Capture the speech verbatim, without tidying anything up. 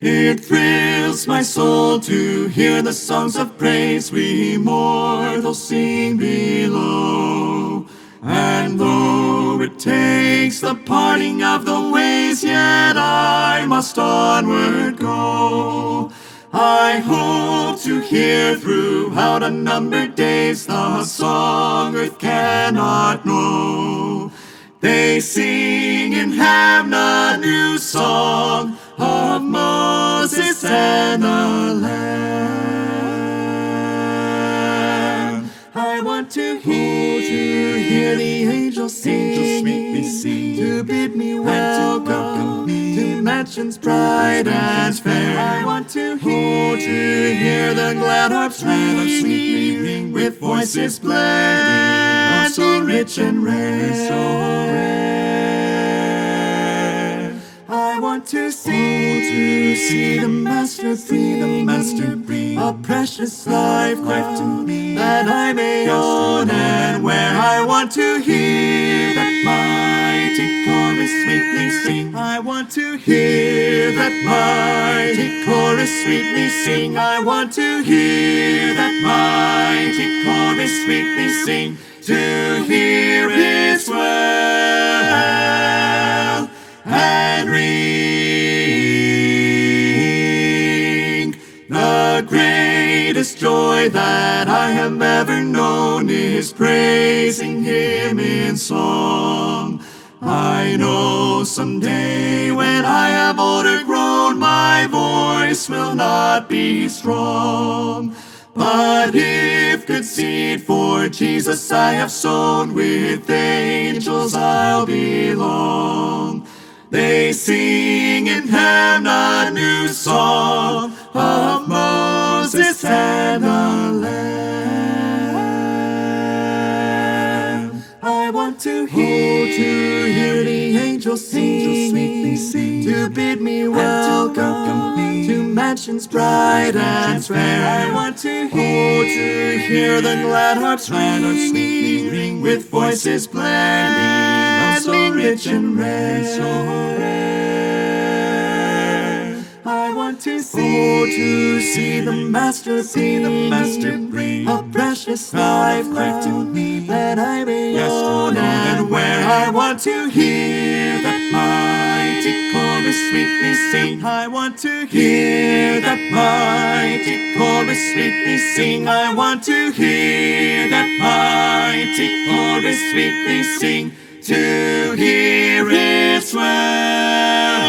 It thrills my soul to hear the songs of praise we mortals sing below. And though it takes the parting of the ways, yet I must onward go. I hope to hear throughout unnumbered days the song earth cannot know. They sing in heaven a new song of Moses and the Lamb. I want to hear, to hear the angels sing, sweetly sing, to bid me welcome to mansions bright and fair. I want to hear, to hear the glad harps ring, with voices blending, oh so rich and rare, so rare. I want to see, to see the Master breathe, the Master breathe a precious life, life to me, that I may own and wear. I want to hear that mighty chorus sweetly sing. I want to hear that mighty chorus sweetly sing. I want to hear that mighty chorus sweetly sing. To hear its well and ring. The greatest joy that I have ever known is praising Him in song. I know someday when I have older grown, my voice will not be strong. But if good seed for Jesus I have sown, with angels I'll belong. They sing in heaven a new song of Moses and the Lamb. I want to hear, to hear the angels sing, sweetly sing, to bid me welcome to mansions bright and fair. I want to hear, to hear the glad harps ring, with voices blending, oh so rich and rare, so rare. I want to see, oh, to see the Master, see the Master bring a precious life, life to me, that I may own and wear. I want to hear that mighty chorus sweetly sing. I want to hear that mighty chorus sweetly sing. I want to hear that mighty chorus sweetly sing. To hear its well